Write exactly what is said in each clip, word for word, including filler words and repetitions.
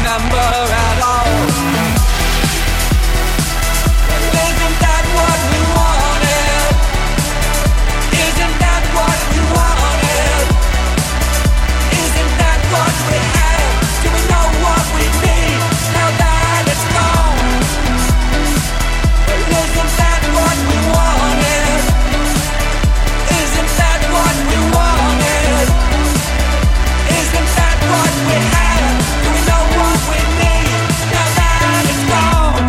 remember at all. Isn't that what we wanted? Isn't that what we wanted? Isn't that what we had? Do we know what we need now that it's gone? Isn't that what we wanted? Isn't that what we wanted? Isn't that what we had? Do we know what we need now that it's gone?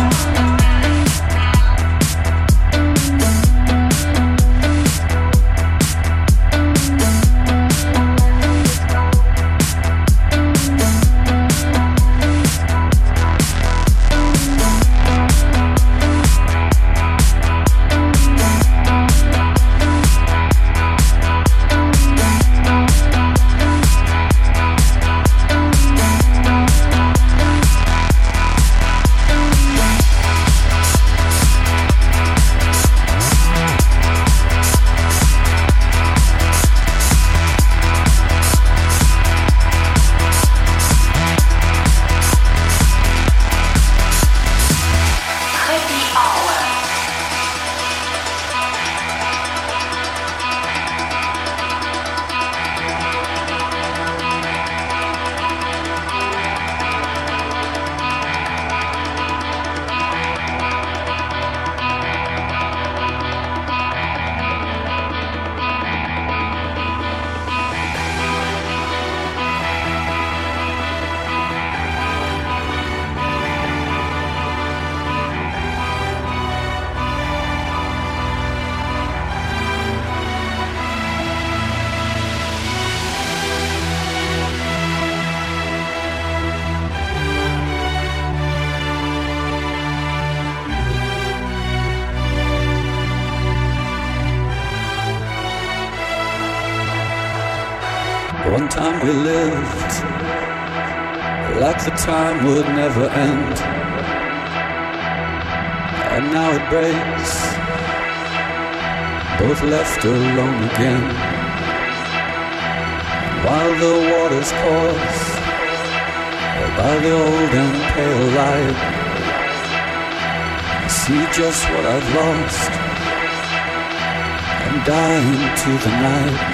One time we lived like the time would never end, and now it breaks, both left alone again. While the waters course by the old and pale light, I see just what I've lost and die into the night.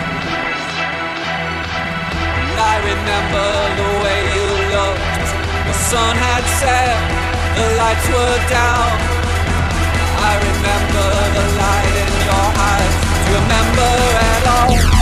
I remember the way you looked. The sun had set, the lights were down. I remember the light in your eyes. Do you remember at all?